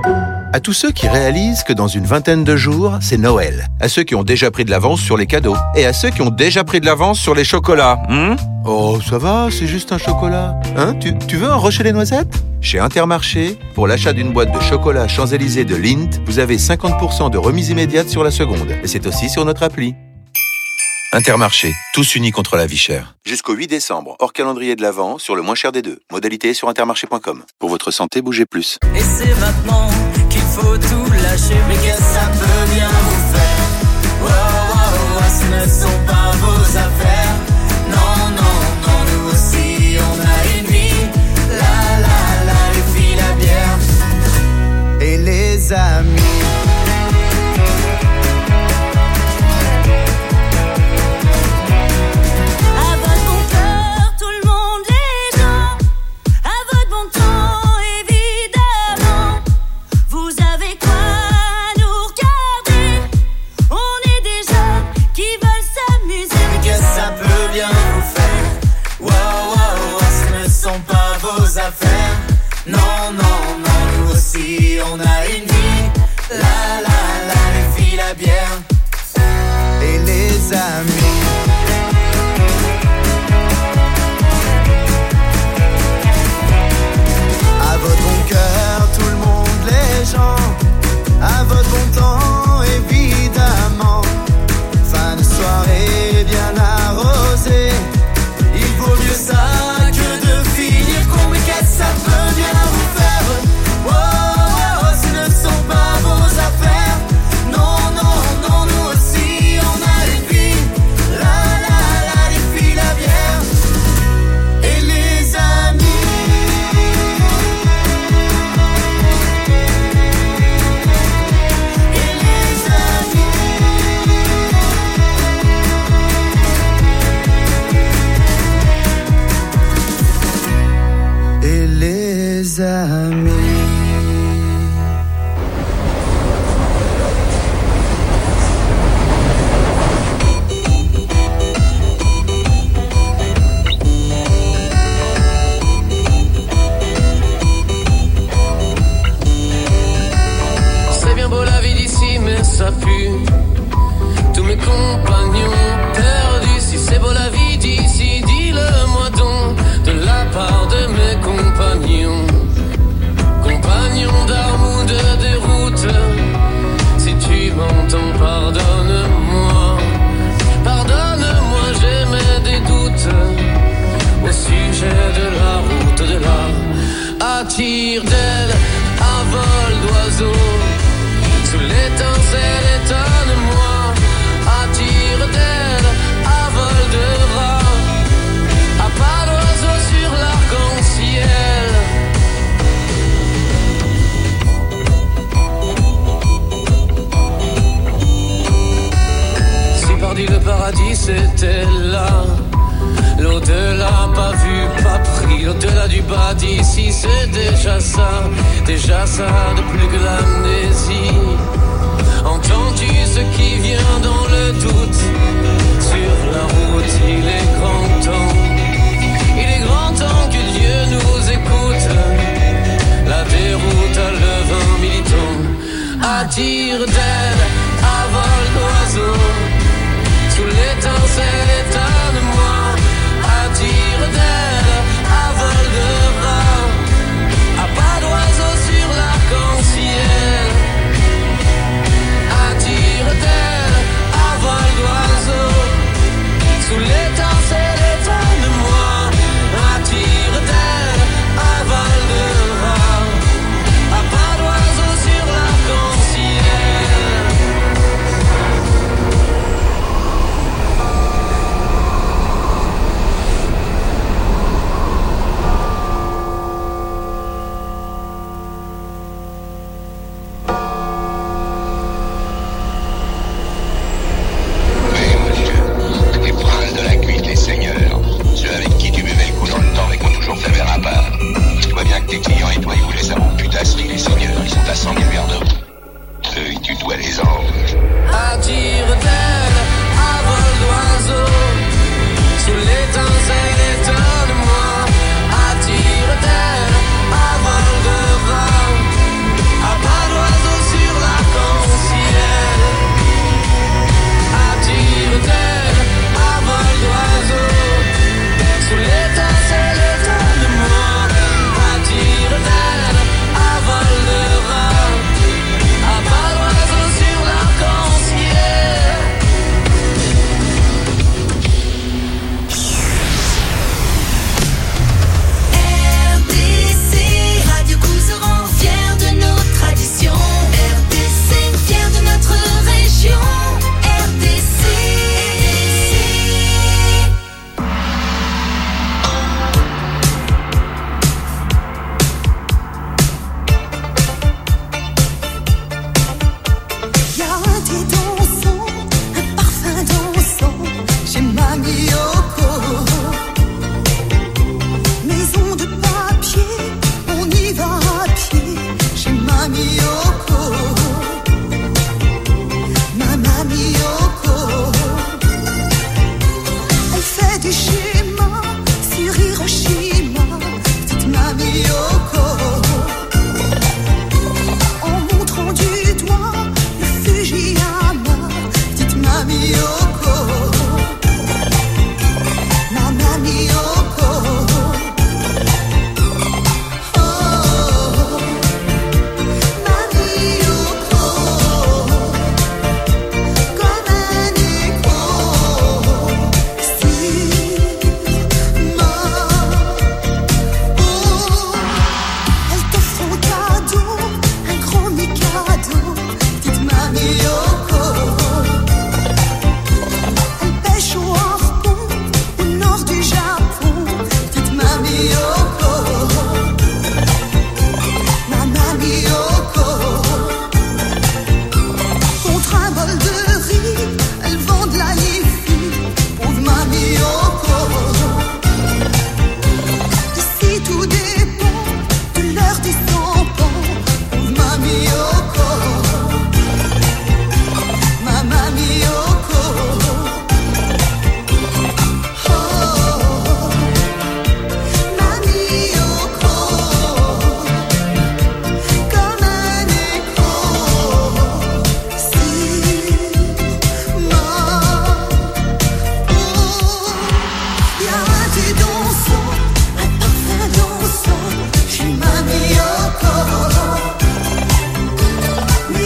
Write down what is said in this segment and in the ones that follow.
À tous ceux qui réalisent que dans une vingtaine de jours, c'est Noël. À ceux qui ont déjà pris de l'avance sur les cadeaux. Et à ceux qui ont déjà pris de l'avance sur les chocolats. Oh, ça va, c'est juste un chocolat. Tu veux un rocher des noisettes ? Chez Intermarché, pour l'achat d'une boîte de chocolat Champs-Élysées de Lindt, vous avez 50% de remise immédiate sur la seconde. Et c'est aussi sur notre appli. Intermarché, tous unis contre la vie chère. Jusqu'au 8 décembre, hors calendrier de l'Avent, sur le moins cher des deux. Modalité sur intermarché.com. Pour votre santé, bougez plus. Et c'est maintenant qu'il faut tout lâcher. Mais qu'est-ce que ça peut bien vous faire? Wow, wow, wow, ce ne sont pas vos affaires. Non, non, non, nous aussi on a une vie. La, la, la, les filles, la bière et les amis. Non, non, non, nous aussi on a une vie. La, la, la, les filles, la bière et les amis. À votre bon cœur, tout le monde, les gens. À votre bon temps, évidemment. Fin de soirée bien arrosée. Il vaut mieux ça que de finir con. Mais qu'est-ce que ça peut bien vous faire? Oh, oh, oh, ce ne sont pas vos affaires. Non, non, non, nous aussi on a une vie. La, la, la, les filles, la bière et les amis. Et les amis. Et les amis. C'est bien beau la vie d'ici, mais ça pue. Tous mes compagnons perdus. Si c'est beau la vie d'ici, dis-le-moi donc. De la part de mes compagnons, compagnons d'armes ou de déroute. Si tu m'entends, pardonne-moi. Pardonne-moi, j'émets des doutes au sujet de la route de là. À tire-d'aile, à vol d'oiseau, sous l'étincelle, étonne-moi. À tire-d'aile, à vol de rat, à pas d'oiseau sur l'arc-en-ciel. Si pardi le paradis c'était là, l'au-delà pas vu, pas pris, l'au-delà du bas d'ici c'est déjà ça de plus que l'amnésie. Entends-tu ce qui vient dans le doute? Sur la route il est grand temps, il est grand temps que Dieu nous écoute. La déroute à le vin militant, à tire-d'aile, à vol d'oiseau, sous l'étincelle, étonne-moi. À tire-d'aile, à vol de rat, à pas d'oiseau sur l'arc-en-ciel. À tire-d'aile, à vol d'oiseau, sous l'étincelle, étonne-moi. À tire-d'aile, à vol de rat, à pas d'oiseau sur l'arc-en-ciel.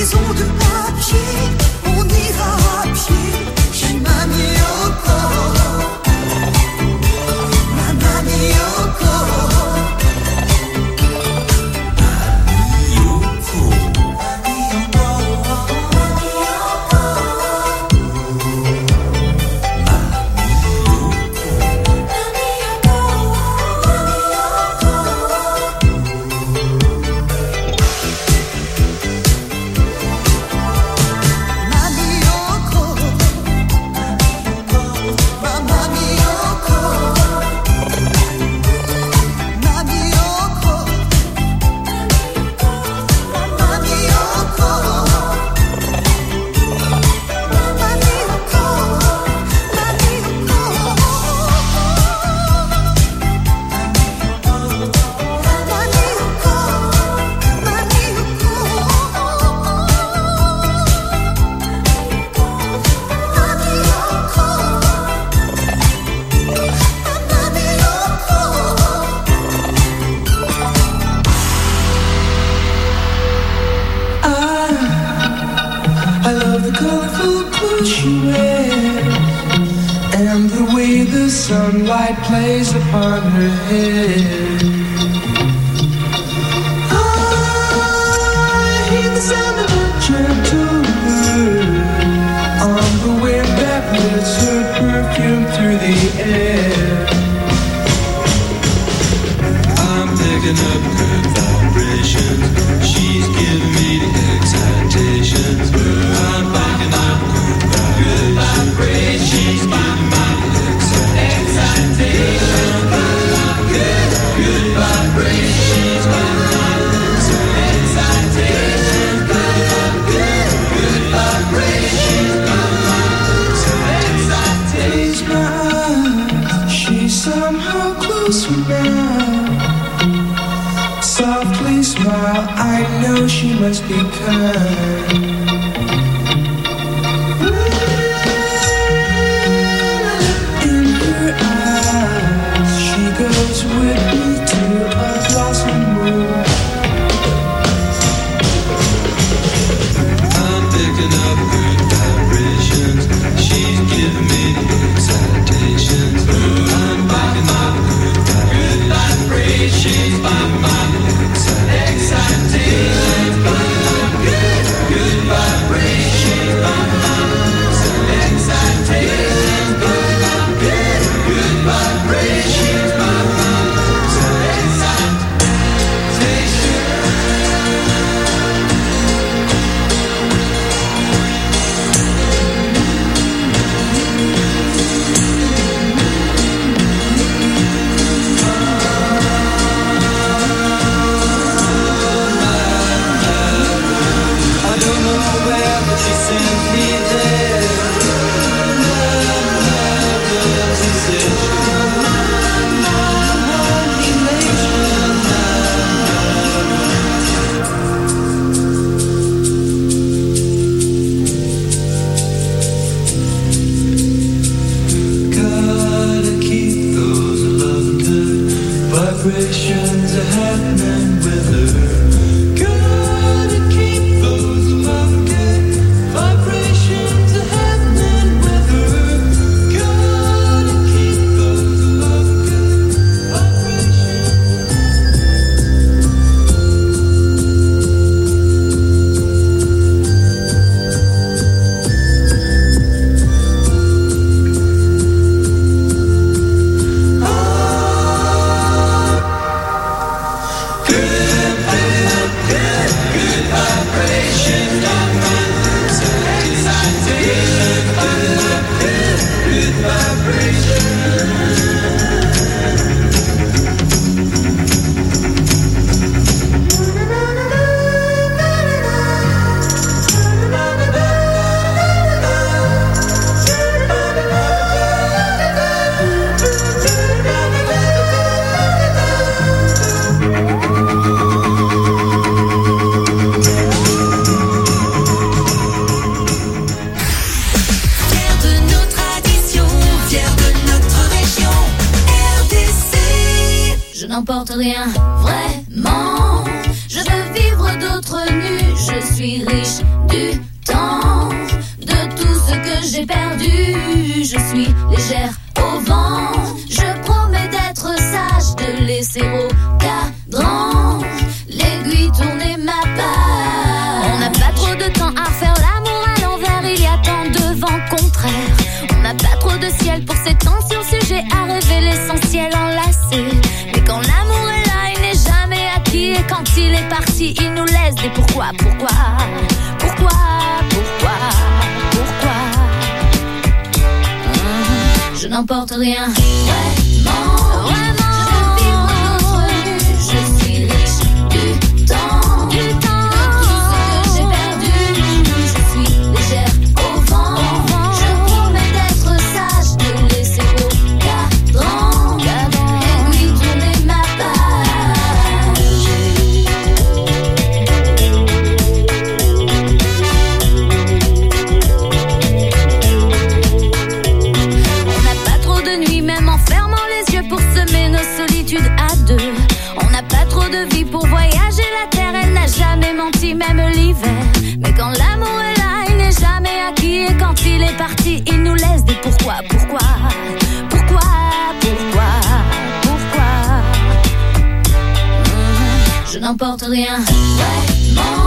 maison de papier, on ira à pied chez Mamie Yoko. Ma Mamie Yoko. Sunlight plays upon her head. I hear the sound of a gentle bird on the wind that lifts her perfume through the air. I'm picking up good vibrations. She's giving me the excitations. I'm picking up good vibrations. She's giving me the excitation. Good vibrations. Excitation. Good vibrations. Excitation. She's somehow closer now. Softly smile, I know she must be kind. Goes with me to a blossom room. I'm picking up good vibrations. She's giving me the excitations. I'm picking up good vibrations. She's giving me the excitations. Good vibrations. Excitations. Good vibrations. Vibrations are happening with her. Gotta keep those love good. Vibrations are happening with her. Gotta keep those love good. n'emporte rien, vraiment. Je veux vivre d'autres nues, je suis riche ciel pour cette ancien sujet à rêver l'essentiel enlacé. Mais quand l'amour est là, il n'est jamais acquis. Et quand il est parti, il nous laisse des pourquoi. Je n'emporte rien, vraiment. Je suis riche du temps. De tout ce que j'ai perdu. Je suis légère au vent. Je promets d'être sage, de laisser au cadran et lui tourner ma page. On n'a pas trop de nuit, même en fermant les yeux pour semer nos solitudes à deux. On n'a pas trop de vie pour voyager la terre, elle n'a jamais menti, même l'hiver. Mais quand l'amour est là, il n'est jamais acquis. Et quand il est parti, il nous laisse des pourquoi. Je n'emporte rien, vraiment.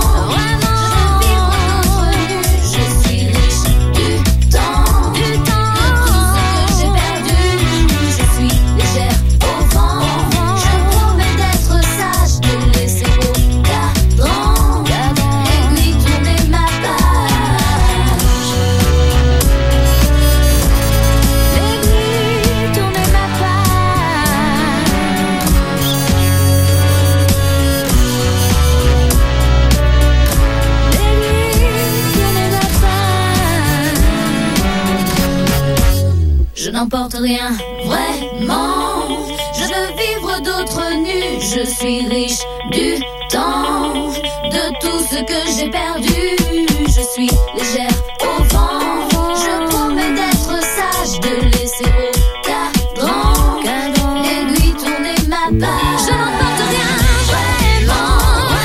Je suis riche du temps. De tout ce que j'ai perdu. Je suis légère au vent. Je promets d'être sage, de laisser au cadran et lui tourner ma page. Et lui tourner ma page. Je n'emporte rien, vraiment. Je veux vivre d'autres nus. Je suis riche du temps. De tout ce que j'ai perdu. Je suis légère au vent. Je promets d'être sage, de laisser au cadran et lui tourner ma page. Je n'emporte rien, vraiment.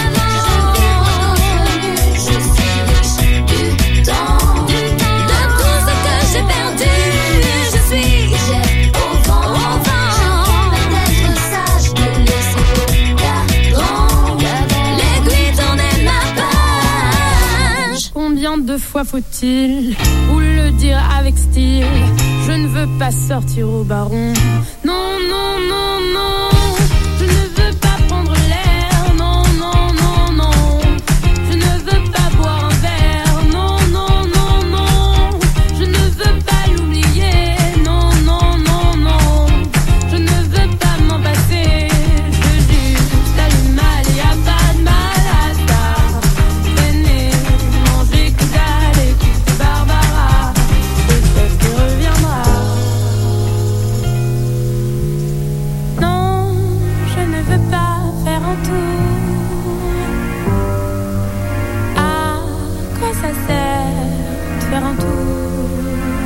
Je suis riche du temps. De tout ce que j'ai perdu. Je suis légère au vent. Je promets d'être sage, de laisser au cadran l'aiguille tourner ma page. Combien de fois faut-il vous le dire avec style? Je ne veux pas sortir au baron. Non, non, non, non. Je ne veux pas prendre l'air. Non, non, non, non. Je ne veux pas boire un verre. Non, non, non, non. Je ne veux pas l'oublier. Non, non, non, non. Je ne veux pas m'en passer. Je veux juste aller mal. Y a pas de mal à ça. Traîner, manger que dalle, écouter Barbara. Peut-être qu'il reviendra. Non, je ne veux pas faire un tour. À quoi ça sert de faire un tour?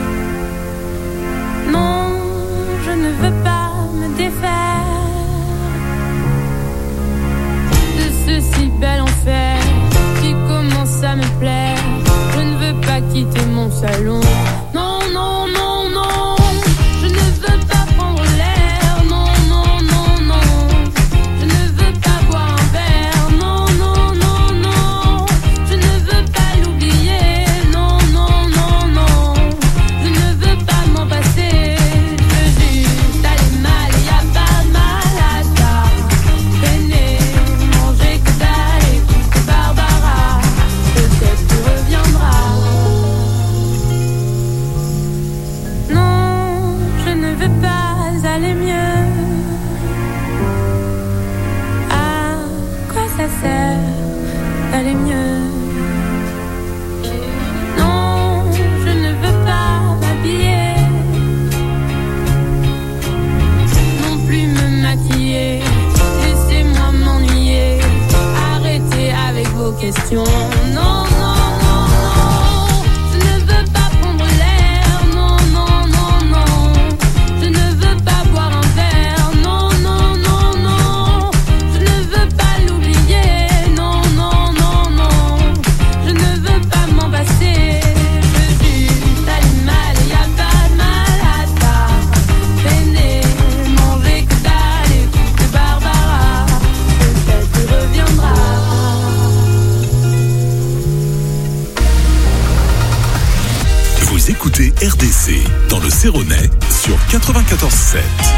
Non, je ne veux pas me défaire de ce si bel enfer qui commence à me plaire. Je ne veux pas quitter mon salon. Non, non, non, non. Je ne veux pas prendre l'air. Non, non, non, non. Je ne veux pas boire un verre. Non, non, non, non. Je ne veux pas l'oublier. Non, non, non, non. Je ne veux pas m'en passer. Je veux juste aller mal. Y a pas de mal à ça. Traîner, manger que dalle, écouter Barbara. Peut-être qu'il reviendra. Non, je ne veux pas aller mieux. À quoi ça sert d'aller mieux? Non, je ne veux pas m'habiller. Non plus me maquiller. Laissez-moi m'ennuyer. Arrêtez avec vos questions. Non, non, non, non. Je ne veux pas prendre l'air. Non, non, non, non. Je ne veux pas boire un verre. Non, non, non, non. Je ne veux pas l'oublier. Non, non, non, non. Je ne veux pas m'en passer. Je veux juste aller mal. Y a pas de mal à ça. Traîner, manger que dalle, écouter Barbara. Peut-être qu'il reviendra. RDC, dans le Céronais, sur 94.7.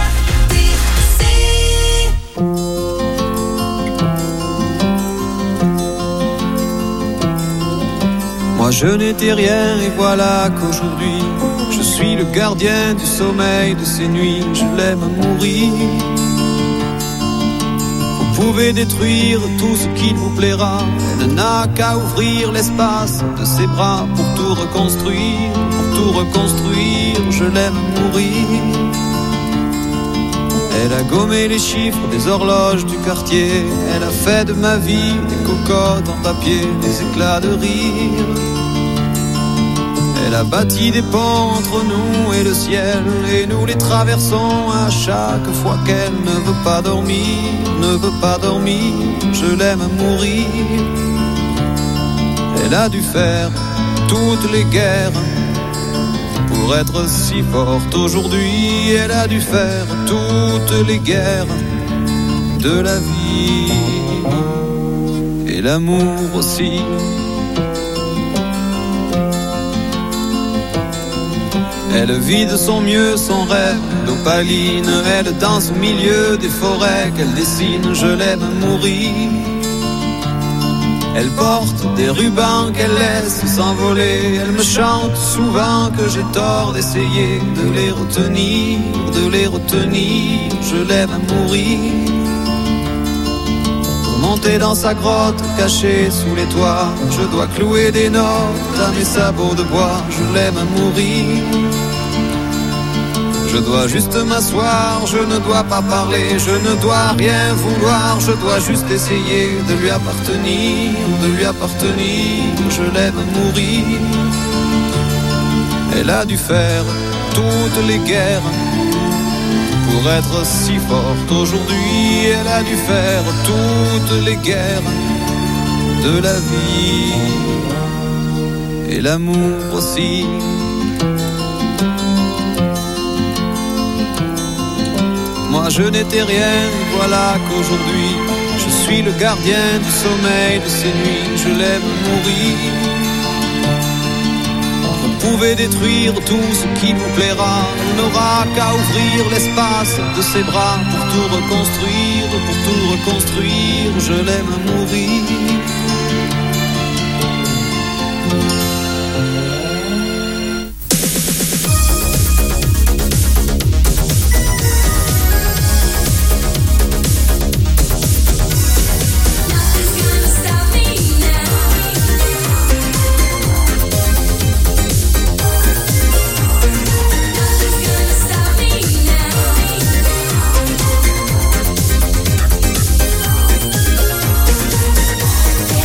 Moi je n'étais rien et voilà qu'aujourd'hui je suis le gardien du sommeil de ces nuits. Je l'aime à mourir. Vous pouvez détruire tout ce qu'il vous plaira. Elle n'a qu'à ouvrir l'espace de ses bras pour tout reconstruire. Pour tout reconstruire, je l'aime à mourir. Elle a gommé les chiffres des horloges du quartier. Elle a fait de ma vie des cocottes en papier, des éclats de rire. Elle a bâti des ponts entre nous et le ciel, et nous les traversons à chaque fois qu'elle ne veut pas dormir, ne veut pas dormir. Je l'aime à mourir. Elle a dû faire toutes les guerres pour être si forte aujourd'hui. Elle a dû faire toutes les guerres de la vie et l'amour aussi. Elle vit de son mieux son rêve d'opaline. Elle danse au milieu des forêts qu'elle dessine. Je l'aime à mourir. Elle porte des rubans qu'elle laisse s'envoler. Elle me chante souvent que j'ai tort d'essayer de les retenir, de les retenir. Je l'aime à mourir. Pour monter dans sa grotte cachée sous les toits, je dois clouer des notes à mes sabots de bois. Je l'aime à mourir. Je dois juste m'asseoir, je ne dois pas parler, je ne dois rien vouloir, je dois juste essayer de lui appartenir, de lui appartenir. Je l'aime à mourir. Elle a dû faire toutes les guerres pour être si forte aujourd'hui. Elle a dû faire toutes les guerres de la vie et l'amour aussi. Moi je n'étais rien, voilà qu'aujourd'hui je suis le gardien du sommeil de ces nuits. Je l'aime mourir. Vous pouvez détruire tout ce qui vous plaira. Elle n'aura qu'à ouvrir l'espace de ses bras pour tout reconstruire, pour tout reconstruire. Je l'aime mourir. Yeah.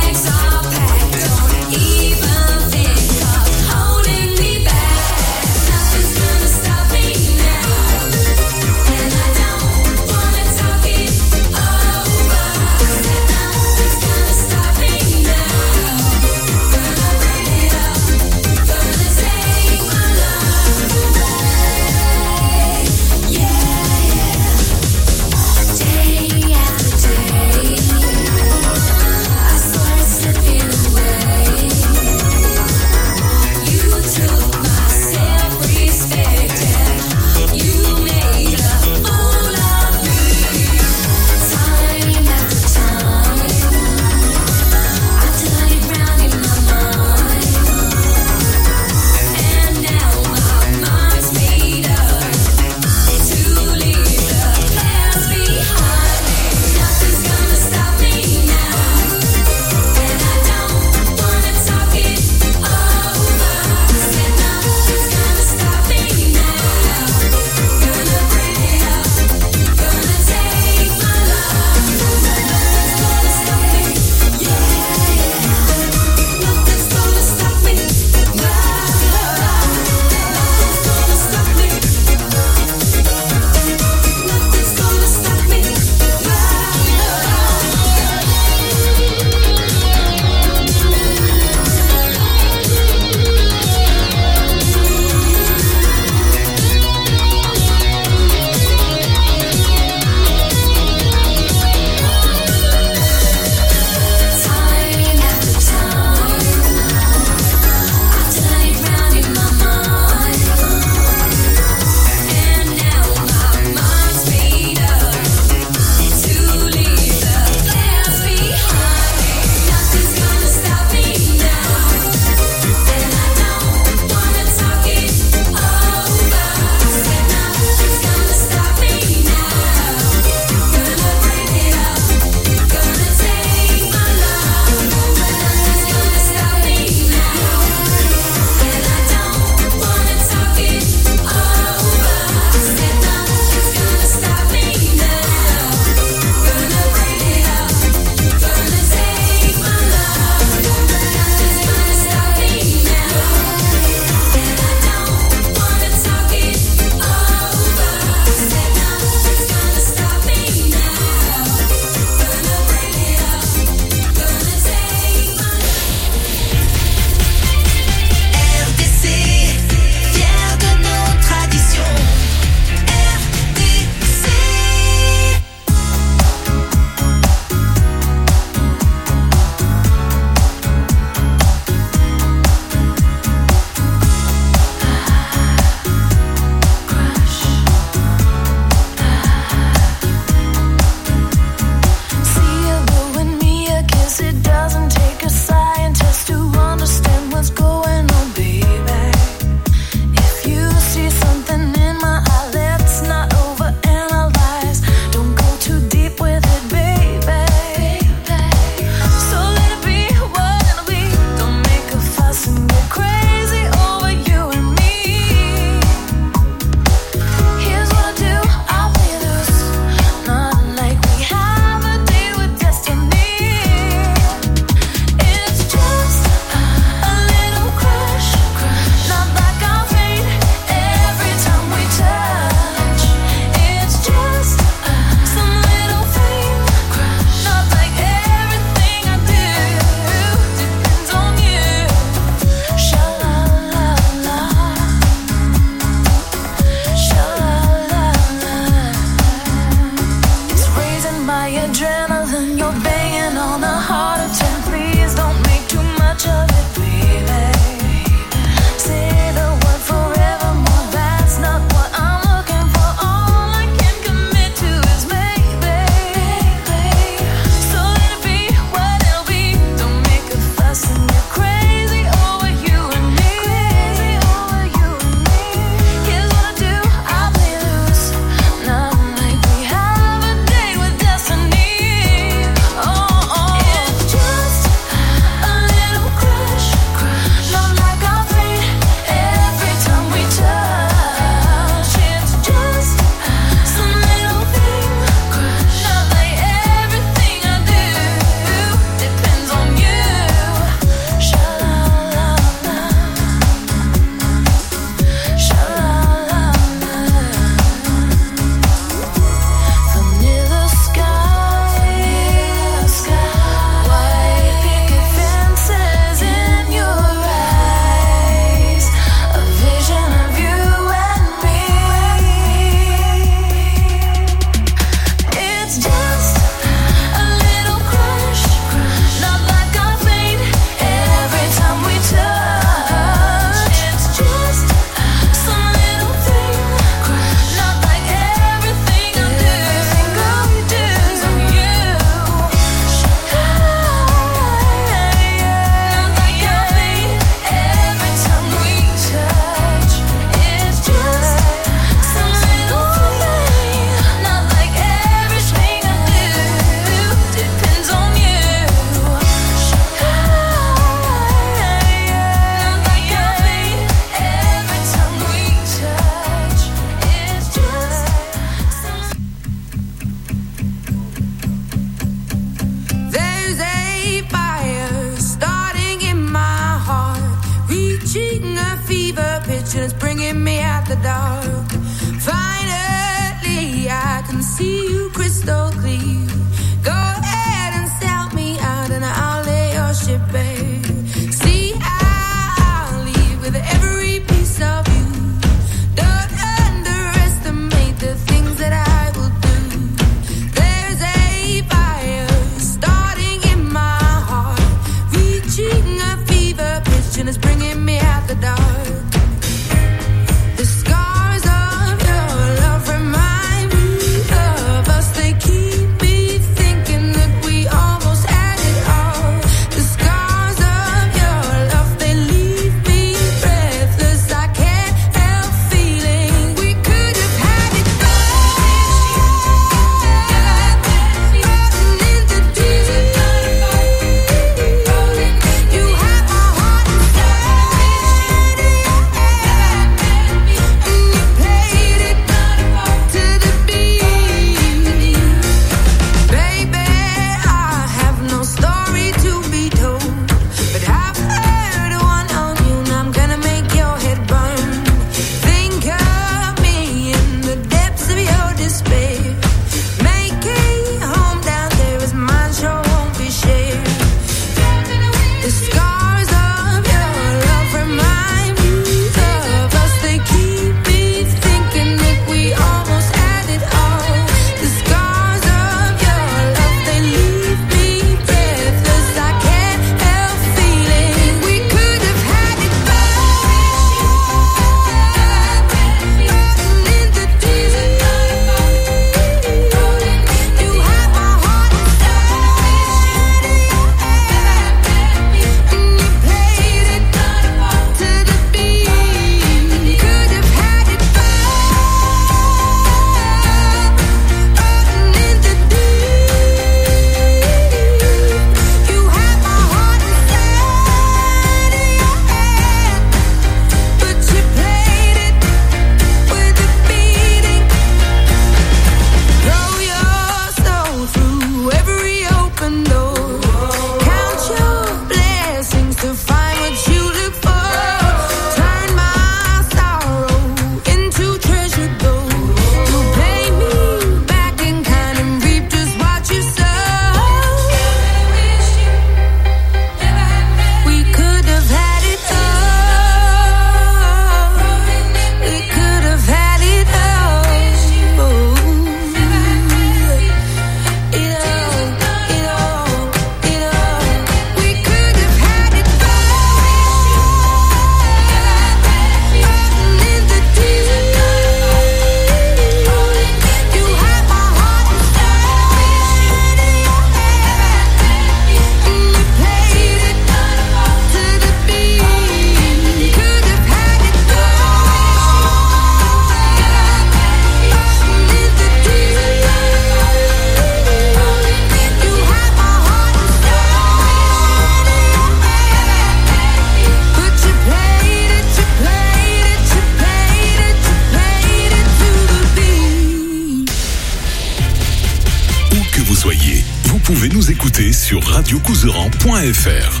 nous écouter sur radiocouseran.fr.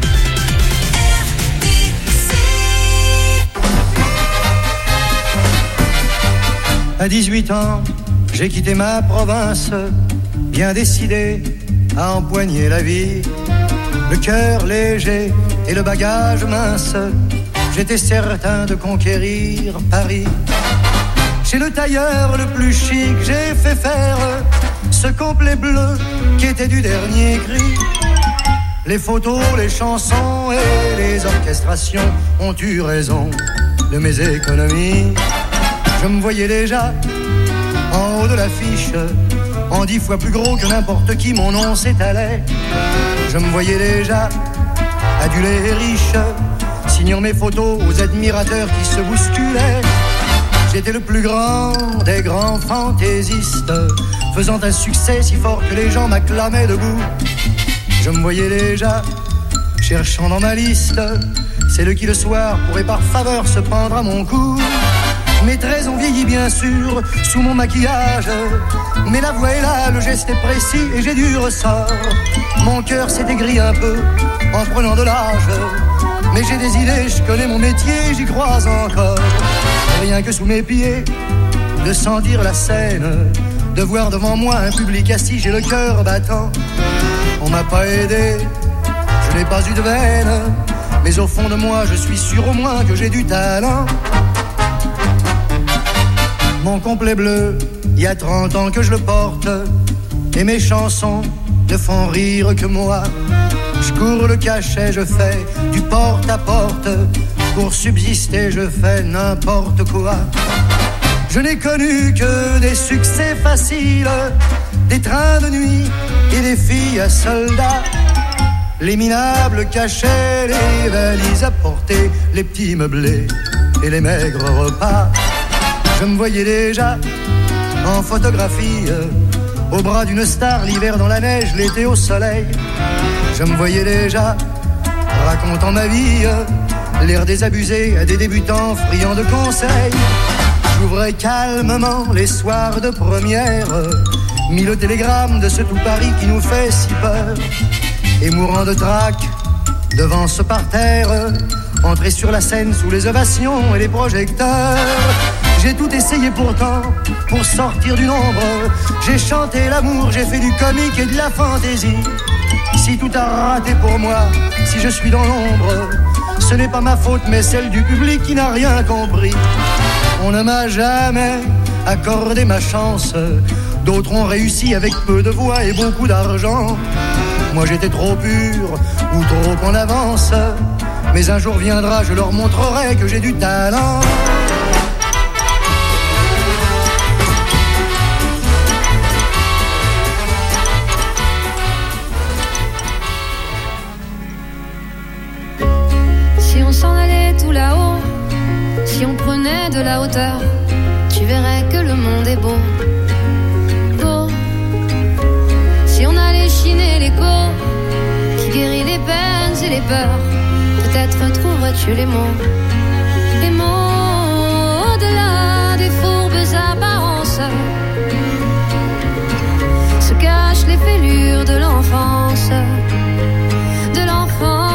À 18 ans, j'ai quitté ma province, bien décidé à empoigner la vie. Le cœur léger et le bagage mince, j'étais certain de conquérir Paris. Chez le tailleur le plus chic, j'ai fait faire ce complet bleu qui était du dernier cri. Les photos, les chansons et les orchestrations ont eu raison de mes économies. Je me voyais déjà en haut de l'affiche, en 10 fois plus gros que n'importe qui, mon nom s'étalait. Je me voyais déjà adulé et riche, signant mes photos aux admirateurs qui se bousculaient. J'étais le plus grand des grands fantaisistes, faisant un succès si fort que les gens m'acclamaient debout. Je me voyais déjà cherchant dans ma liste celle qui le soir pourrait par faveur se prendre à mon cou. Mes traits ont vieilli bien sûr sous mon maquillage, mais la voix est là, le geste est précis et j'ai du ressort. Mon cœur s'est aigri un peu en prenant de l'âge, mais j'ai des idées, je connais mon métier, j'y crois encore. Rien que sous mes pieds, de sentir la scène, de voir devant moi un public assis, j'ai le cœur battant. On m'a pas aidé, je n'ai pas eu de veine, mais au fond de moi je suis sûr au moins que j'ai du talent. Mon complet bleu, il y a 30 ans que je le porte, et mes chansons ne font rire que moi. Je cours le cachet, je fais du porte à porte, pour subsister je fais n'importe quoi. Je n'ai connu que des succès faciles, des trains de nuit et des filles à soldats. Les minables cachets, les valises à porter, les petits meublés et les maigres repas. Je me voyais déjà en photographie, au bras d'une star, l'hiver dans la neige, l'été au soleil. Je me voyais déjà racontant ma vie, l'air désabusé à des débutants friands de conseils. J'ouvrais calmement les soirs de première, mis le télégramme de ce tout Paris qui nous fait si peur. Et mourant de trac devant ce parterre, entrer sur la scène sous les ovations et les projecteurs. J'ai tout essayé pourtant pour sortir du nombre. J'ai chanté l'amour, j'ai fait du comique et de la fantaisie. Si tout a raté pour moi, si je suis dans l'ombre, ce n'est pas ma faute mais celle du public qui n'a rien compris. On ne m'a jamais accordé ma chance, d'autres ont réussi avec peu de voix et beaucoup d'argent. Moi j'étais trop pur ou trop en avance, mais un jour viendra, je leur montrerai que j'ai du talent. Si on s'en allait tout là-haut, si on prenait de la hauteur, tu verrais que le monde est beau, beau. Si on allait chiner l'écho qui guérit les peines et les peurs, peut-être trouverais-tu les mots au-delà des fourbes apparences. Se cachent les fêlures de l'enfance, de l'enfance.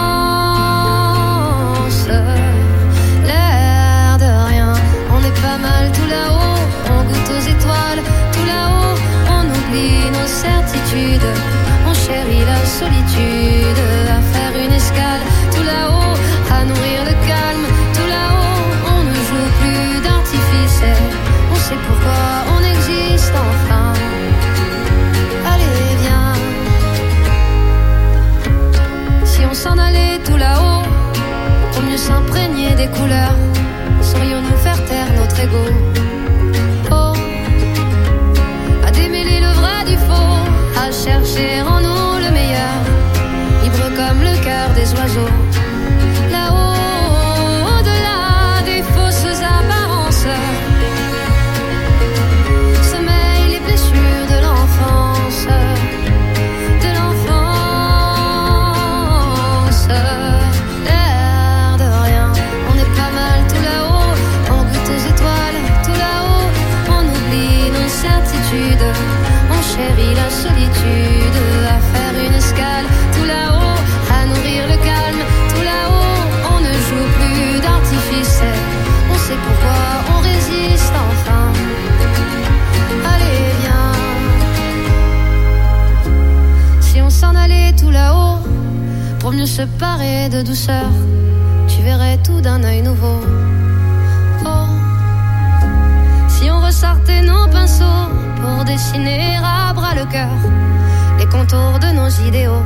L'air de rien, on est pas mal tout là-haut, on goûte aux étoiles tout là-haut, on oublie nos certitudes, on chérit la solitude, à faire une escale tout là-haut, à nourrir le calme tout là-haut, on ne joue plus d'artifice, on sait pourquoi on existe enfin. Allez viens, si on s'en allait tout là-haut, pour mieux s'imprégner des couleurs, saurions-nous faire taire notre ego? Oh, à démêler le vrai du faux, à chercher en nous le meilleur, mieux se parer de douceur. Tu verrais tout d'un œil nouveau. Oh, si on ressortait nos pinceaux pour dessiner à bras le cœur les contours de nos idéaux.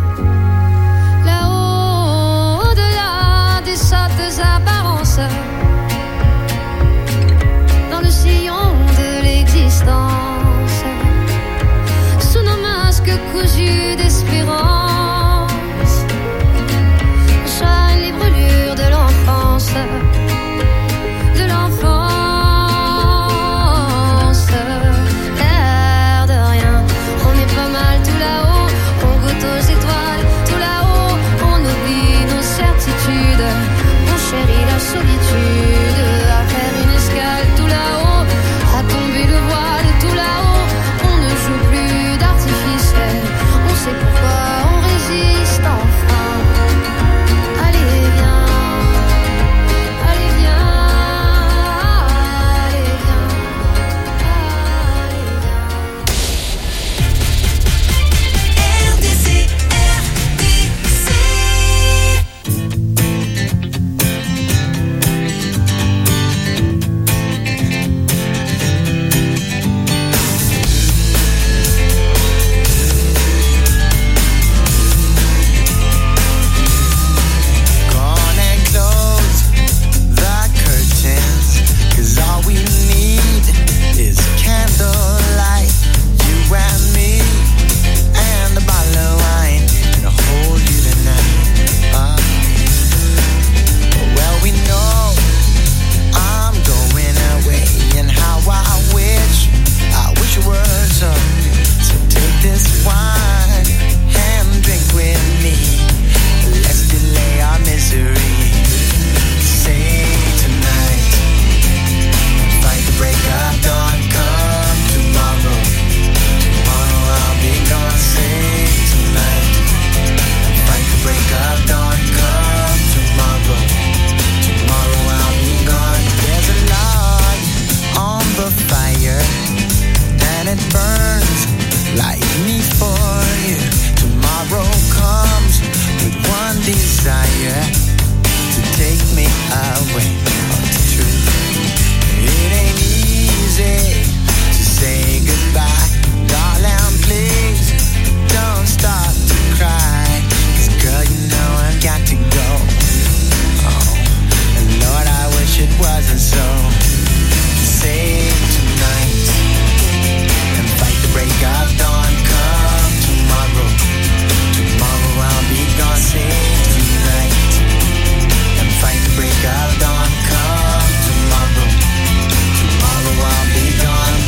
Là-haut, au-delà des sottes apparences, dans le sillon de l'existence, sous nos masques cousus d'espérance, on soigne les brûlures de l'enfance, de l'enfance. L'air de rien, on est pas mal tout là-haut, on goûte aux étoiles tout là-haut, on oublie nos certitudes, on chérit la solitude, à faire une escale tout là-haut, à tomber le voile tout là-haut, on ne joue plus d'artifice, on sait pourquoi on résiste enfin. Allez viens, allez viens, allez viens, allez viens. RDC, RDC. Go on and close the curtains, 'cause all we need is candlelight. You and me and a bottle of wine, and I'll hold you tonight. Well, we know I'm going away, and how I wish it were so. So take this wine and drink with me. Let's delay our misery. Say tonight, fight the break of dawn. Come tomorrow, tomorrow I'll be gone. Say tonight, fight the break of dawn. Come tomorrow, tomorrow I'll be gone. There's a log on the fire, and it burns like me for you. Tomorrow comes with one desire, to take me away unto truth. It ain't easy to say goodbye, darling, please don't start to cry, 'cause girl, you know I've got to go. Oh, and Lord, I wish it wasn't so. Save tonight and fight the break of dawn. Come tomorrow, tomorrow I'll be gone. Save tonight and fight the break of dawn. Come tomorrow, tomorrow I'll be gone.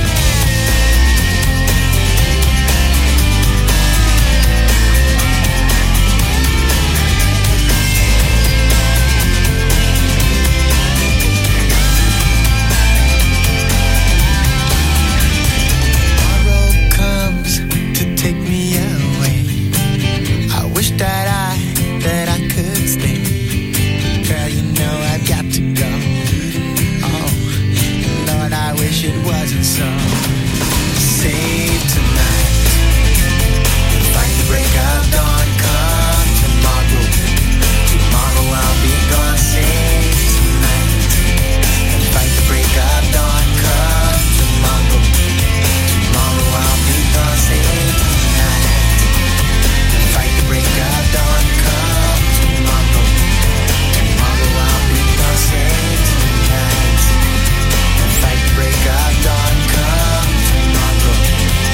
Tomorrow comes to take me away. I wish that I could stay. Girl, you know I've got to go. Oh, Lord, I wish it wasn't so. Save tonight, fight the break of dawn. Come tomorrow, tomorrow I'll be gone. Save tonight, and fight the break of dawn. Come tomorrow, tomorrow I'll be gone. Save tonight, and fight the break of dawn. Come tomorrow, tomorrow I'll be gone. Save tonight, and fight the break of dawn. Come tomorrow,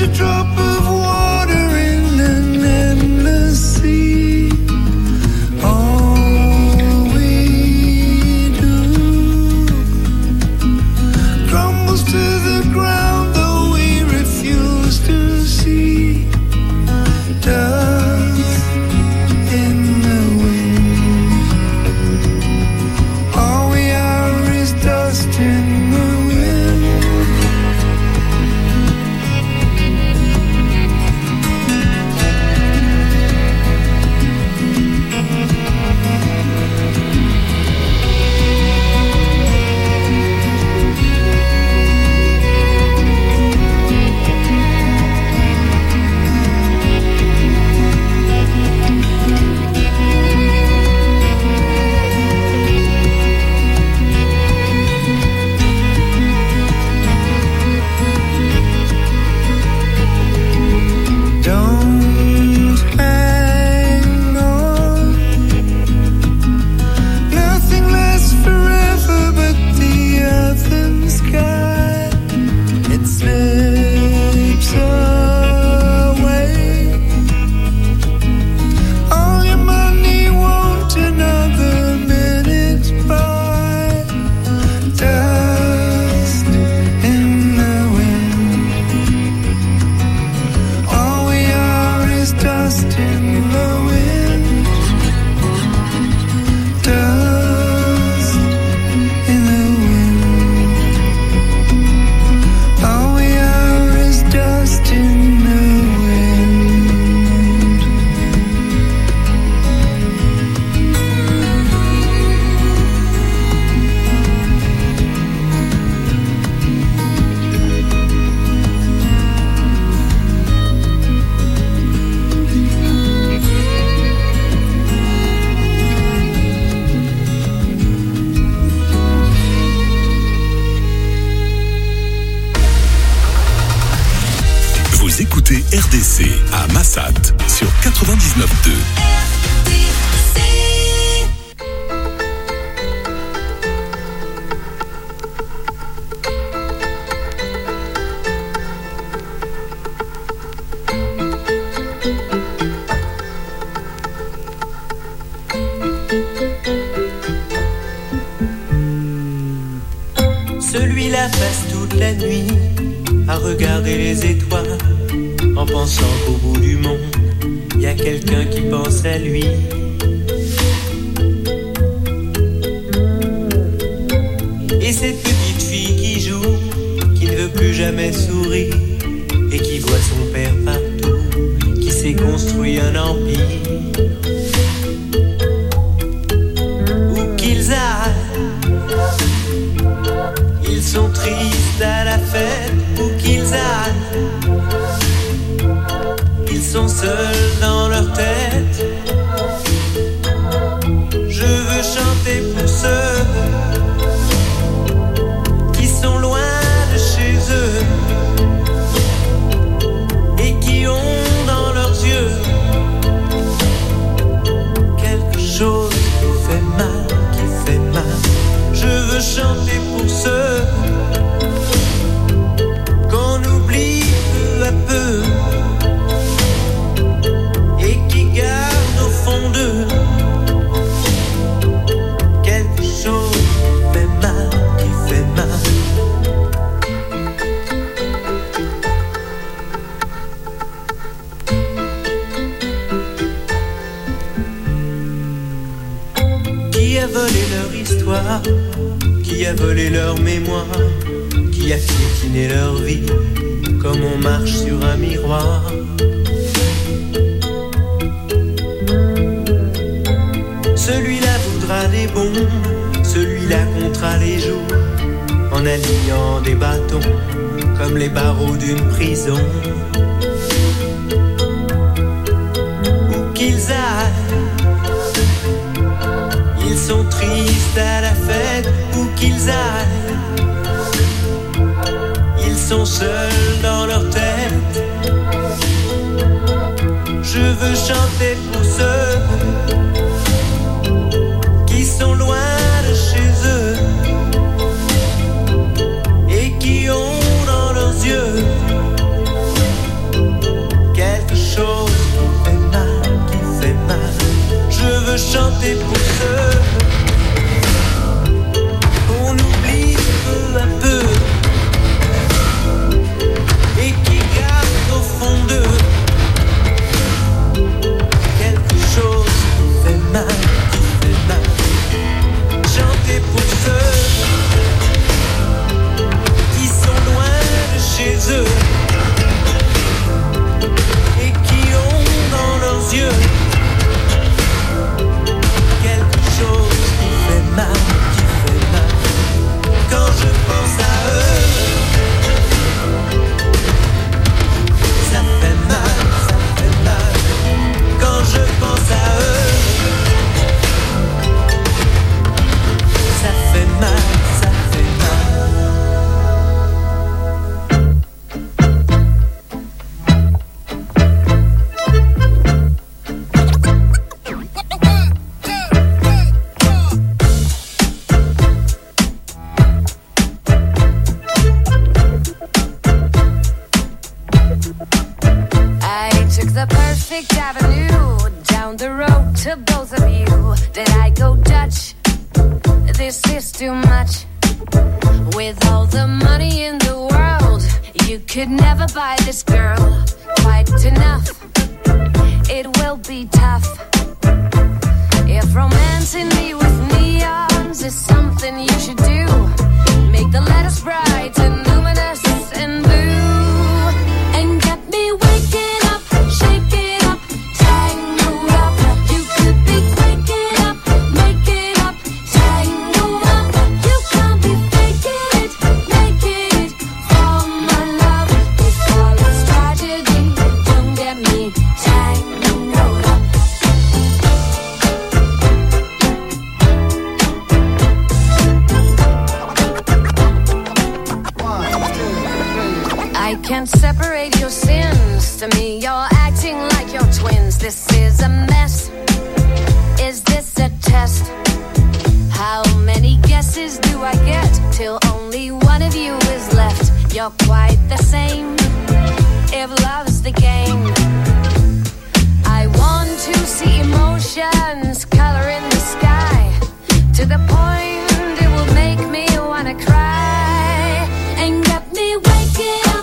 a drop of water in an endless sea. All we do crumbles to the ground, though we refuse to see. Dust in the wind. All we are is dust in the wind. Don't hang on. Nothing lasts forever but the earth and sky. It slips away. All your money won't another minute buy. Dust in the wind. All we are is dust in the wind. Dust in the wind. All we are is dust in the wind. Vous écoutez RDC à Massat sur 99.2. Celui-là passe toute la nuit à regarder les étoiles, en pensant qu'au bout du monde, il y a quelqu'un qui pense à lui. Et cette petite fille qui joue, qui ne veut plus jamais sourire, et qui voit son père partout, qui s'est construit un empire. Où qu'ils aillent, ils sont tristes à la fête. Où qu'ils aillent, ils sont seuls dans leur tête. Je veux chanter pour ceux qui sont loin de chez eux et qui ont dans leurs yeux quelque chose qui fait mal, qui fait mal. Je veux chanter pour ceux qu'on oublie peu à peu et qui gardent au fond d'eux quelque chose qui fait mal, qui fait mal. Qui a volé leur histoire, qui a volé leur mémoire, qui a piétiné leur vie, comme on marche sur un miroir. Celui-là voudra des bombes, celui-là comptera les jours, en alignant des bâtons, comme les barreaux d'une prison. Où qu'ils aillent, ils sont tristes à la fête. Où qu'ils aillent, ils sont seuls dans leur tête. Je veux chanter pour ceux qui sont loin de chez eux et qui ont dans leurs yeux veux chanter pour ceux qu'on oublie peu à peu et qui gardent au fond d'eux quelque chose qui fait mal, chanter pour ceux qui sont loin de chez eux et qui ont dans leurs yeux quelque chose qui fait mal, quand je pense à eux, ça fait mal, quand je pense à eux, ça fait mal, ça fait I took the perfect avenue down the road to both of you. Did I go Dutch? This is too much. With all the money in the world, you could never buy this girl quite enough. It will be tough. If romancing me with neons is something you should do, make the letters bright and luminous and blue, and get me waking up, shaking up, tangled up. You could be waking up, making up, tangled up. You can't be faking it, making it for my love. If all is tragedy, don't get me tangled up. I can't separate your sins. To me, you're acting like you're twins. This is a mess. Is this a test? How many guesses do I get till only one of you is left? You're quite the same. If love's the game, I want to see emotions color in the sky to the point it will make me wanna cry and get me waking up.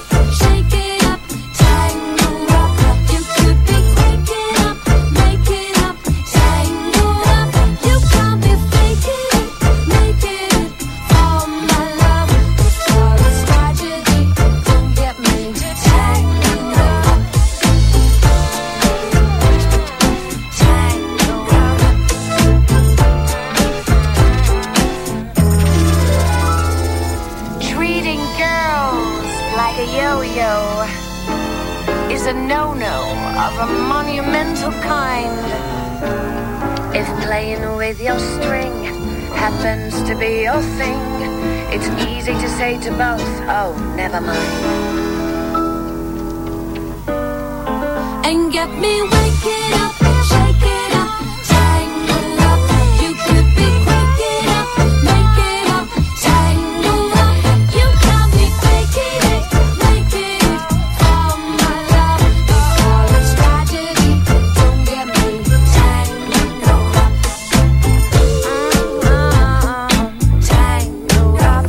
Is a no-no of a monumental kind. If playing with your string happens to be your thing, it's easy to say to both, oh, never mind. And get me waking up, shaking up, tangled up. You could be waking up, making up, tangled up. You can't be faking it, making it for my love. Before it's tragedy, don't get me tangled up. Tangled up.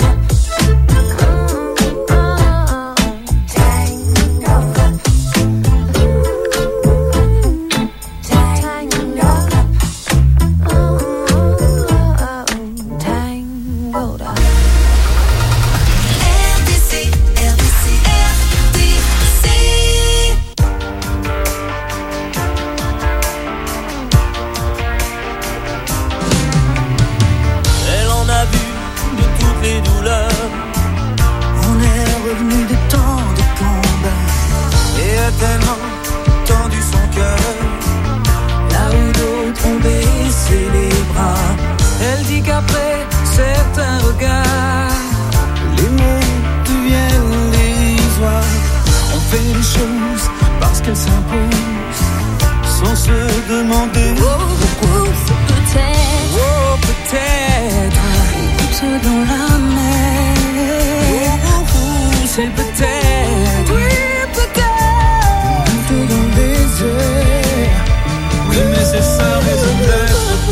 Elle en a vu de toutes les douleurs. On est revenu de tant de combats et a tellement tendu son cœur. Là où d'autres ont baissé les bras, elle dit qu'après certains regards, les mots deviennent dérisoires. On fait les choses parce qu'elles s'imposent, sans se demander pourquoi. Peut-être, Oh, peut-être, goutte dans la mer. c'est peut-être, Oui, peut-être. goutte dans le désert. Oui, mais c'est sa raison d'être.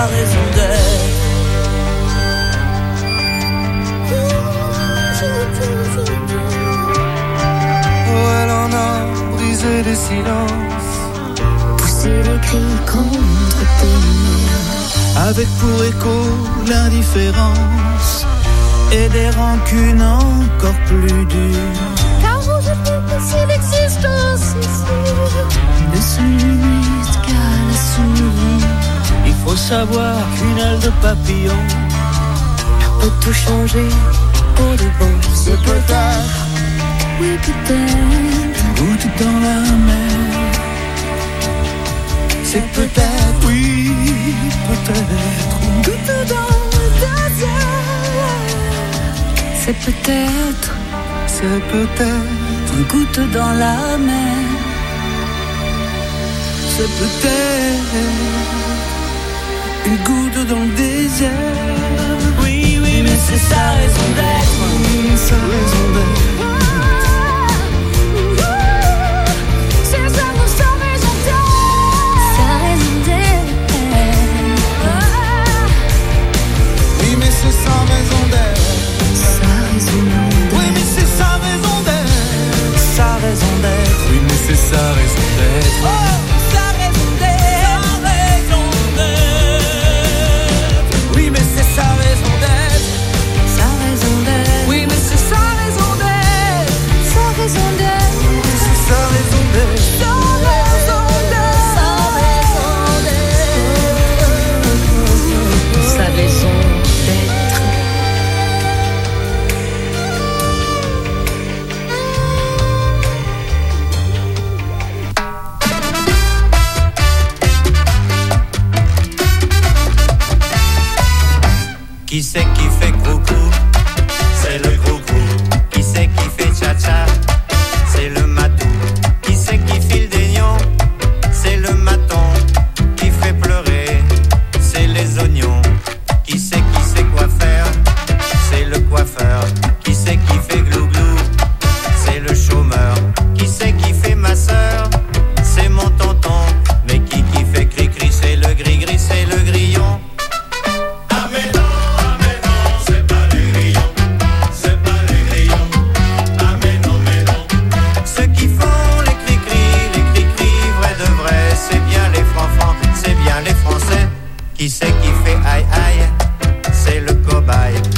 raison d'être. Oh, elle en a brisé les silences, Pousser les cris contre tes murs. avec pour écho l'indifférence et des rancunes encore plus dures. Car aujourd'hui, si l'existence ici Ne se limite qu'à la souris. Il faut savoir qu'une aile de papillon peut tout changer pour de bon. c'est peut-être Oui, peut-être. une goutte dans la mer. C'est peut-être, oui, peut-être une goutte dans le désert. C'est peut-être une goutte dans la mer. C'est peut-être une goutte dans le désert. Oui, oui, mais c'est sa raison d'être. Sa raison d'être. C'est ça, nous, sa raison d'être. Sa raison d'être. Oui, mais c'est sa raison d'être. Sa raison d'être. Oui, mais c'est sa raison d'être. Sa raison d'être. Oui, mais c'est sa raison d'être. Sa raison d'être. Oui, mais c'est sa raison d'être. Sa raison d'être. Oui, mais c'est sa raison d'être. Sa raison d'être. C'est sa raison d'être. Sa raison d'être. Sa raison d'être. Qui c'est qui fait gros coup? C'est le gros coup. Qui c'est qui fait cha-cha? C'est le matou. Qui c'est qui file des nions? C'est le maton. Qui fait pleurer? C'est les oignons. Qui c'est quoi faire? C'est le coiffeur. Qui c'est qui fait glou-glou? C'est le chômeur. Qui c'est qui fait ma sœur? C'est mon tonton. Mais qui fait cri-cri? C'est le gris-gris, c'est le grillon. Ceux qui font les cri-cri, vrai de vrai, c'est bien les francs-francs, c'est bien les Français. Qui c'est qui fait aïe aïe? C'est le cobaye.